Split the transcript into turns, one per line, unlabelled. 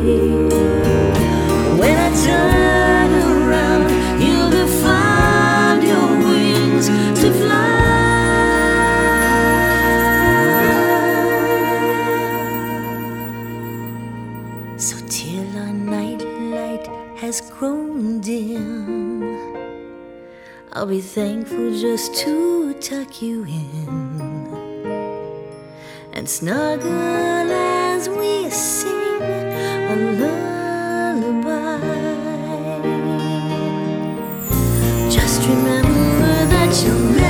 When I turn around, you'll have found your wings to fly. So till our night light has grown dim, I'll be thankful just to tuck you in and snuggle as we sing a lullaby. Just remember that you'll